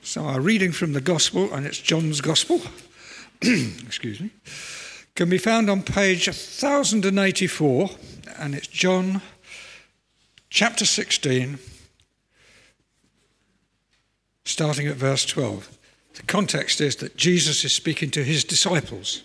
So our reading from the Gospel, and it's John's Gospel, excuse me, can be found on page 1084, and it's John chapter 16, starting at verse 12. The context is that Jesus is speaking to his disciples.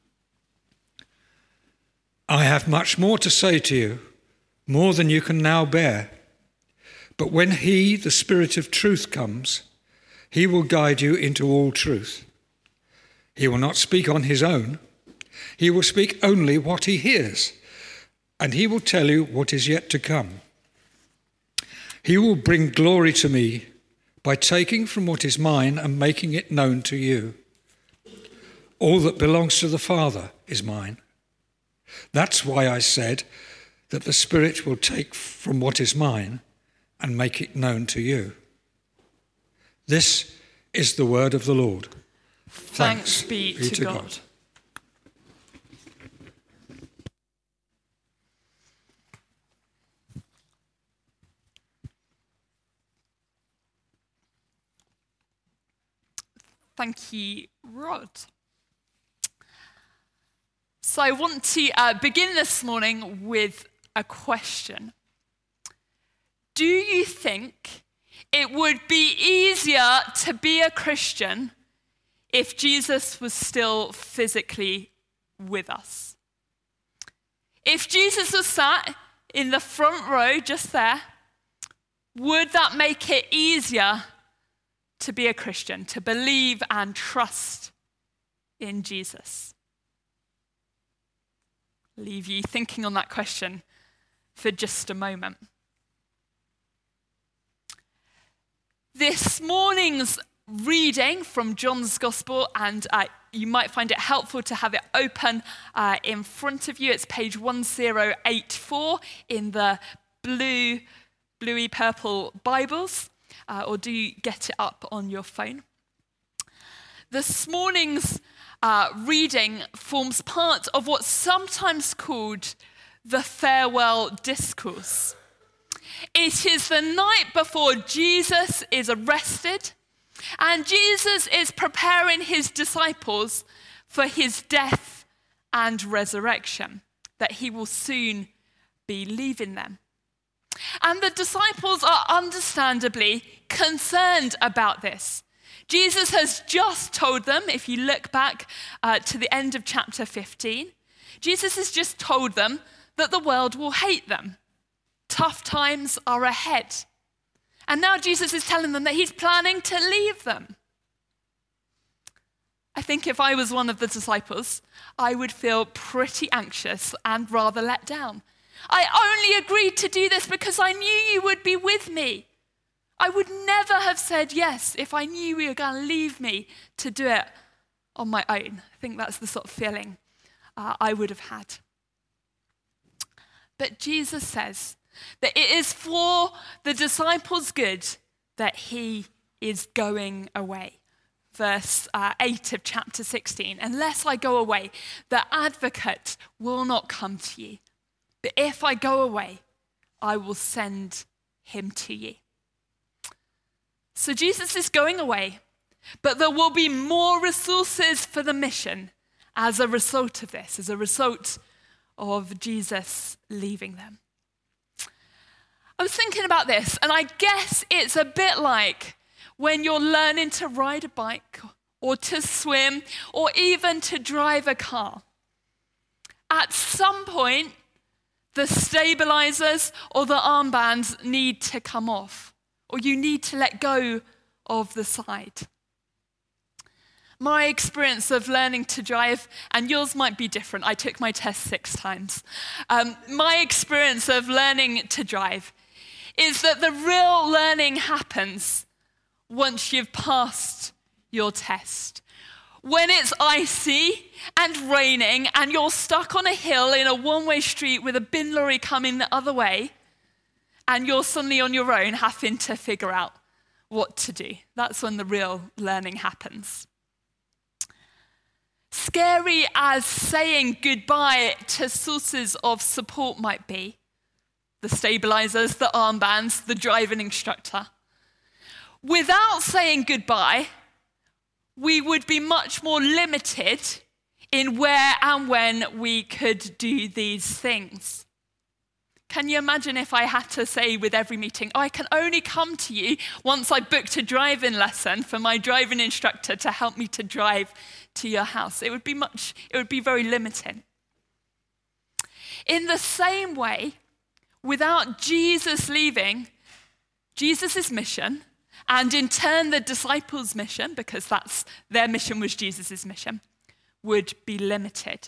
I have much more to say to you, more than you can now bear. But when he, the Spirit of truth, comes, he will guide you into all truth. He will not speak on his own. He will speak only what he hears, and he will tell you what is yet to come. He will bring glory to me by taking from what is mine and making it known to you. All that belongs to the Father is mine. That's why I said that the Spirit will take from what is mine and make it known to you. This is the word of the Lord. Thanks be to God. Thank you, Rod. So I want to begin this morning with a question. Do you think it would be easier to be a Christian if Jesus was still physically with us? If Jesus was sat in the front row just there, would that make it easier to be a Christian, to believe and trust in Jesus? Leave you thinking on that question for just a moment. This morning's reading from John's Gospel, and you might find it helpful to have it open in front of you. It's page 1084 in the bluey purple Bibles, or do you get it up on your phone? This morning's reading forms part of what's sometimes called the farewell discourse. It is the night before Jesus is arrested, and Jesus is preparing his disciples for his death and resurrection, that he will soon be leaving them. And the disciples are understandably concerned about this. Jesus has just told them, if you look back to the end of chapter 15, Jesus has just told them that the world will hate them. Tough times are ahead. And now Jesus is telling them that he's planning to leave them. I think if I was one of the disciples, I would feel pretty anxious and rather let down. I only agreed to do this because I knew you would be with me. I would never have said yes if I knew you were going to leave me to do it on my own. I think that's the sort of feeling I would have had. But Jesus says that it is for the disciples' good that he is going away. Verse 8 of chapter 16, unless I go away, the advocate will not come to you. But if I go away, I will send him to you. So Jesus is going away, but there will be more resources for the mission as a result of this, as a result of Jesus leaving them. I was thinking about this, and I guess it's a bit like when you're learning to ride a bike or to swim or even to drive a car. At some point, the stabilizers or the armbands need to come off, or you need to let go of the side. My experience of learning to drive, and yours might be different. I took my test 6 times. My experience of learning to drive is that the real learning happens once you've passed your test. When it's icy and raining and you're stuck on a hill in a one-way street with a bin lorry coming the other way, and you're suddenly on your own having to figure out what to do. That's when the real learning happens. Scary as saying goodbye to sources of support might be, the stabilizers, the armbands, the driving instructor, without saying goodbye, we would be much more limited in where and when we could do these things. Can you imagine if I had to say with every meeting, I can only come to you once I booked a driving lesson for my driving instructor to help me to drive to your house? It would be very limiting. In the same way, without Jesus leaving, Jesus' mission, and in turn the disciples' mission, because their mission was Jesus' mission, would be limited.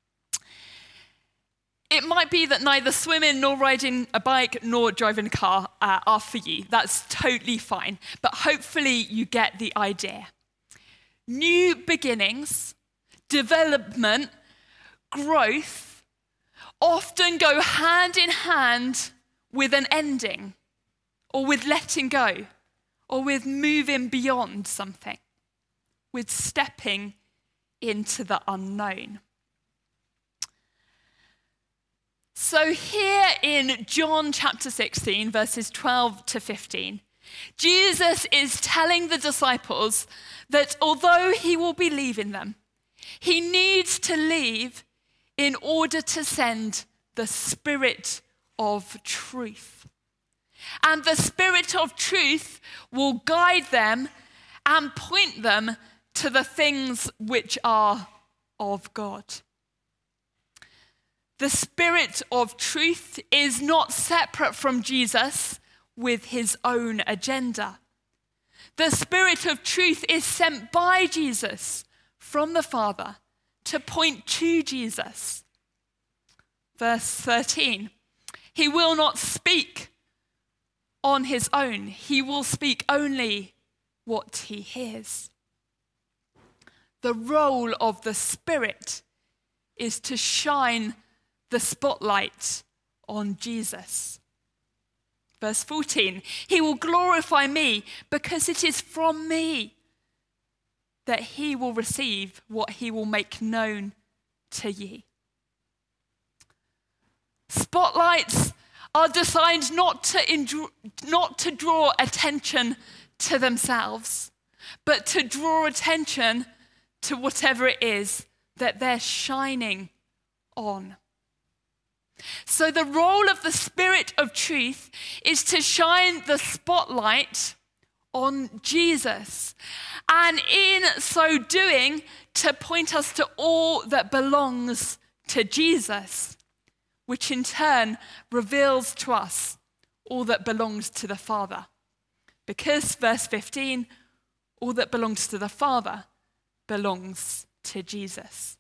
It might be that neither swimming nor riding a bike nor driving a car are for you. That's totally fine. But hopefully you get the idea. New beginnings, development, growth often go hand in hand with an ending, or with letting go, or with moving beyond something, with stepping into the unknown. So here in John chapter 16, verses 12 to 15, Jesus is telling the disciples that although he will be leaving them, he needs to leave in order to send the Spirit of truth. And the Spirit of truth will guide them and point them to the things which are of God. The Spirit of truth is not separate from Jesus with his own agenda. The Spirit of truth is sent by Jesus from the Father to point to Jesus. Verse 13, he will not speak on his own. He will speak only what he hears. The role of the Spirit is to shine the spotlight on Jesus. Verse 14, he will glorify me because it is from me that he will receive what he will make known to ye. Spotlights are designed not to draw attention to themselves, but to draw attention to whatever it is that they're shining on. So the role of the Spirit of truth is to shine the spotlight on Jesus, and in so doing, to point us to all that belongs to Jesus, which in turn reveals to us all that belongs to the Father. Because, verse 15, all that belongs to the Father belongs to Jesus.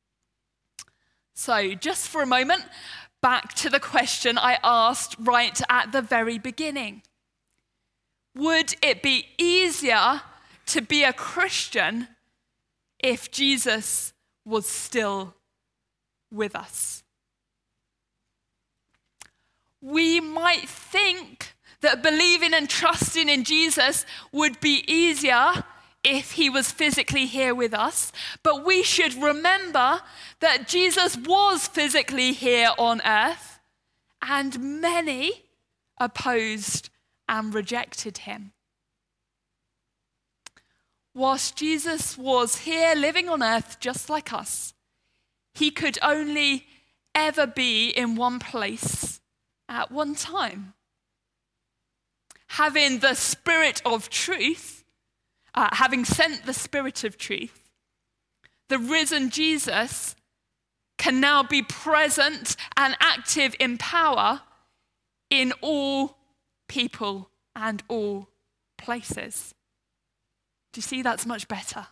So, just for a moment, back to the question I asked right at the very beginning. Would it be easier to be a Christian if Jesus was still with us? We might think that believing and trusting in Jesus would be easier if he was physically here with us, but we should remember that Jesus was physically here on earth, and many opposed and rejected him. Whilst Jesus was here living on earth just like us, he could only ever be in one place at one time. Having the Spirit of truth, having sent the Spirit of truth, the risen Jesus can now be present and active in power in all people and all places. Do you see that's much better?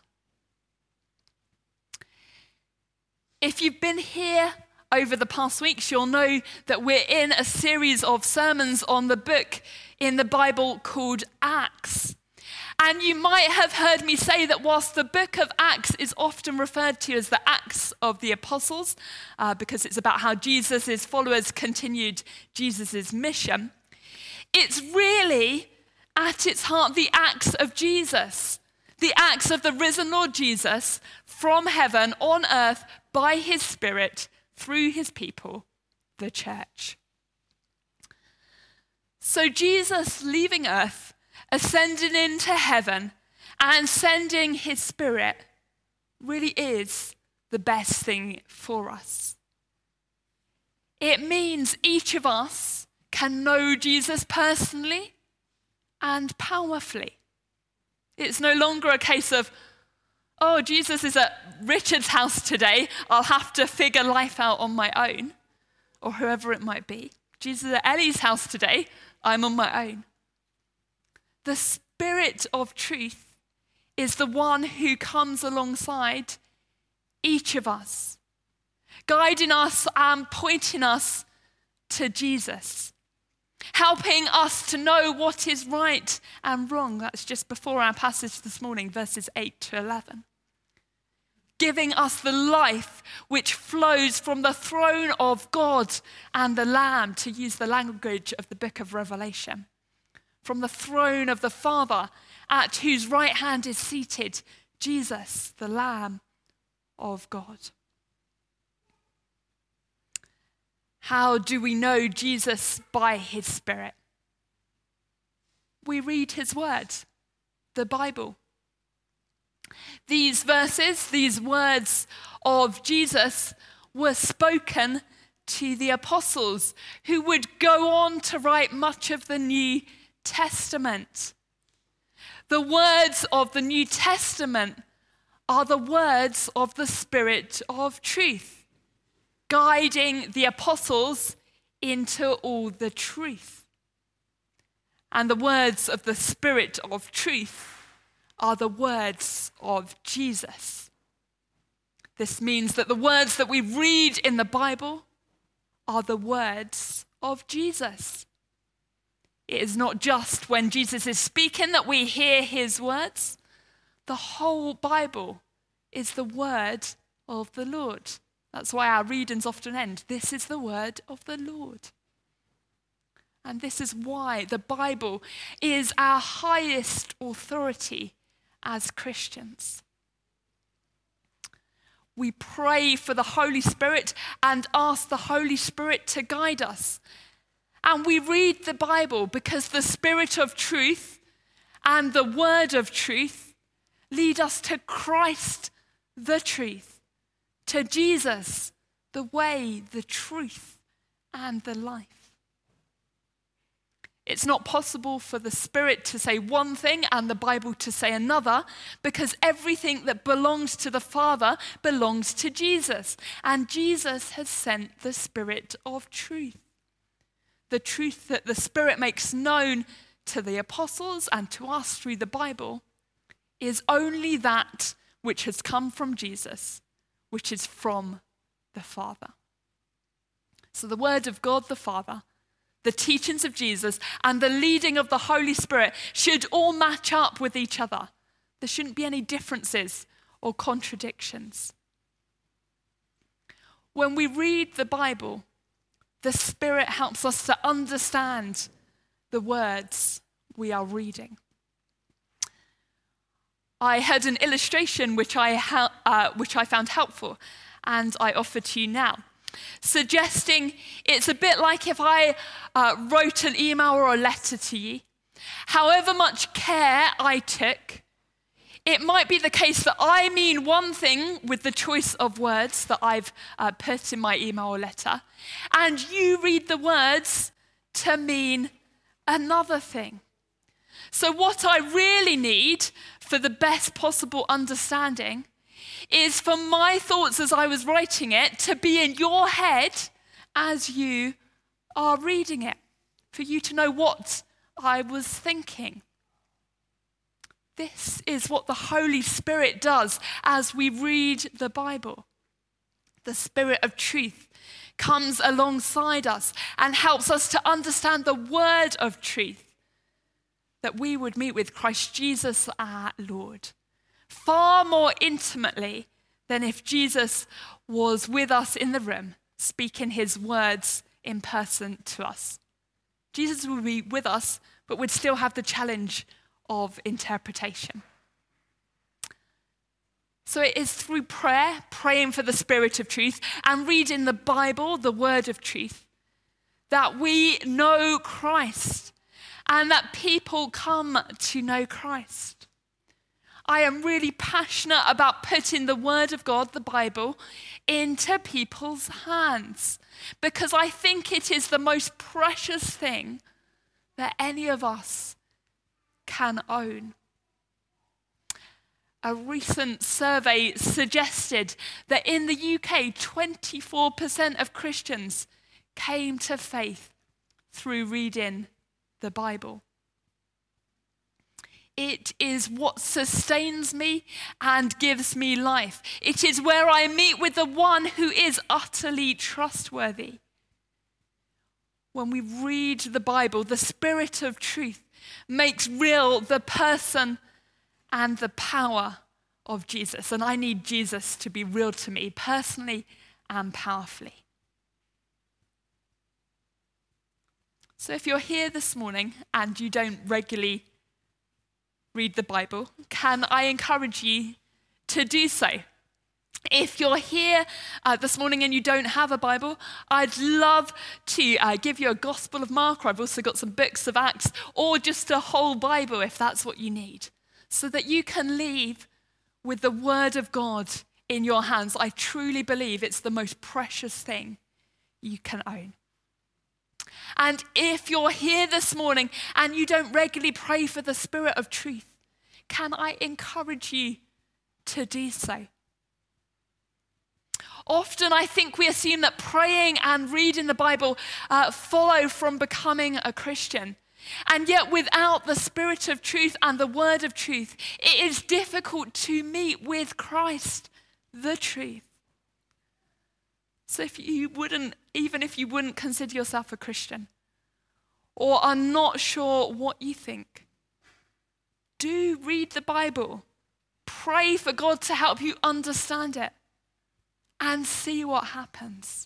If you've been here over the past weeks, you'll know that we're in a series of sermons on the book in the Bible called Acts. And you might have heard me say that whilst the book of Acts is often referred to as the Acts of the Apostles, because it's about how Jesus' followers continued Jesus' mission, it's really, at its heart, the acts of Jesus, the acts of the risen Lord Jesus from heaven on earth by his Spirit through his people, the church. So Jesus leaving earth ascending into heaven and sending his Spirit really is the best thing for us. It means each of us can know Jesus personally and powerfully. It's no longer a case of, oh, Jesus is at Richard's house today, I'll have to figure life out on my own, or whoever it might be. Jesus is at Ellie's house today, I'm on my own. The Spirit of truth is the one who comes alongside each of us, guiding us and pointing us to Jesus, helping us to know what is right and wrong. That's just before our passage this morning, verses 8 to 11. Giving us the life which flows from the throne of God and the Lamb, to use the language of the book of Revelation. From the throne of the Father, at whose right hand is seated Jesus, the Lamb of God. How do we know Jesus? By his Spirit. We read his word, the Bible. These verses, these words of Jesus were spoken to the apostles who would go on to write much of the New Testament. The words of the New Testament are the words of the Spirit of truth, guiding the apostles into all the truth. And the words of the Spirit of truth are the words of Jesus. This means that the words that we read in the Bible are the words of Jesus. It is not just when Jesus is speaking that we hear his words. The whole Bible is the word of the Lord. That's why our readings often end, this is the word of the Lord. And this is why the Bible is our highest authority as Christians. We pray for the Holy Spirit and ask the Holy Spirit to guide us. And we read the Bible because the Spirit of truth and the word of truth lead us to Christ, the truth, to Jesus, the way, the truth, and the life. It's not possible for the Spirit to say one thing and the Bible to say another, because everything that belongs to the Father belongs to Jesus. And Jesus has sent the Spirit of truth. The truth that the Spirit makes known to the apostles and to us through the Bible is only that which has come from Jesus, which is from the Father. So the word of God the Father, the teachings of Jesus, and the leading of the Holy Spirit should all match up with each other. There shouldn't be any differences or contradictions. When we read the Bible, the Spirit helps us to understand the words we are reading. I heard an illustration which I found helpful, and I offer to you now, suggesting it's a bit like if I wrote an email or a letter to you. However much care I took, it might be the case that I mean one thing with the choice of words that I've put in my email or letter, and you read the words to mean another thing. So what I really need for the best possible understanding is for my thoughts as I was writing it to be in your head as you are reading it, for you to know what I was thinking. This is what the Holy Spirit does as we read the Bible. The Spirit of truth comes alongside us and helps us to understand the word of truth, that we would meet with Christ Jesus our Lord far more intimately than if Jesus was with us in the room, speaking his words in person to us. Jesus would be with us, but would still have the challenge of interpretation. So it is through prayer, praying for the Spirit of truth, and reading the Bible, the word of truth, that we know Christ and that people come to know Christ. I am really passionate about putting the Word of God, the Bible, into people's hands because I think it is the most precious thing that any of us can own. A recent survey suggested that in the UK, 24% of Christians came to faith through reading the Bible. It is what sustains me and gives me life. It is where I meet with the one who is utterly trustworthy. When we read the Bible, the Spirit of truth makes real the person and the power of Jesus. And I need Jesus to be real to me personally and powerfully. So if you're here this morning and you don't regularly read the Bible, can I encourage you to do so? If you're here this morning and you don't have a Bible, I'd love to give you a Gospel of Mark, or I've also got some books of Acts, or just a whole Bible if that's what you need, so that you can leave with the Word of God in your hands. I truly believe it's the most precious thing you can own. And if you're here this morning and you don't regularly pray for the Spirit of truth, can I encourage you to do so? Often I think we assume that praying and reading the Bible follow from becoming a Christian. And yet without the Spirit of truth and the Word of truth, it is difficult to meet with Christ, the truth. So even if you wouldn't consider yourself a Christian or are not sure what you think, do read the Bible. Pray for God to help you understand it and see what happens.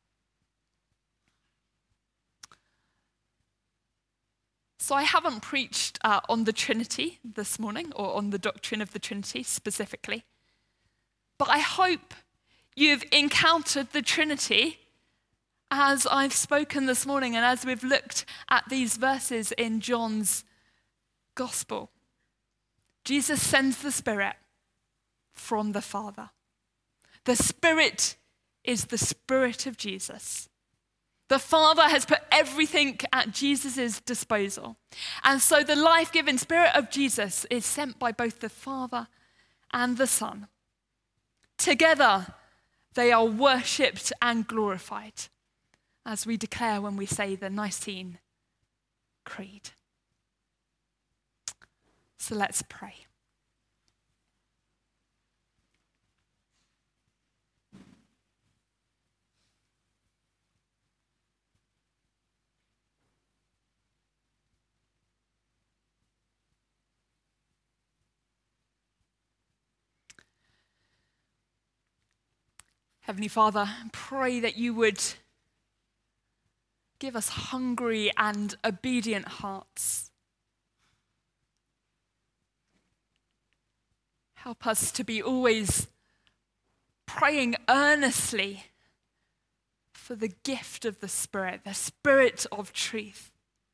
So I haven't preached on the Trinity this morning, or on the doctrine of the Trinity specifically, but I hope you've encountered the Trinity as I've spoken this morning and as we've looked at these verses in John's Gospel. Jesus sends the Spirit from the Father. The Spirit is the Spirit of Jesus. The Father has put everything at Jesus' disposal. And so the life-giving Spirit of Jesus is sent by both the Father and the Son. Together, they are worshipped and glorified, as we declare when we say the Nicene Creed. So let's pray. Heavenly Father, pray that you would give us hungry and obedient hearts. Help us to be always praying earnestly for the gift of the Spirit of truth,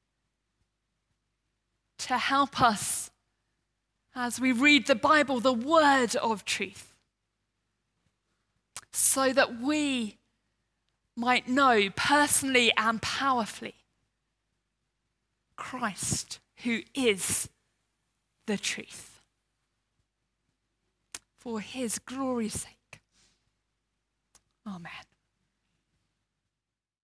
to help us as we read the Bible, the word of truth, so that we might know personally and powerfully Christ, who is the truth. For his glory's sake. Amen.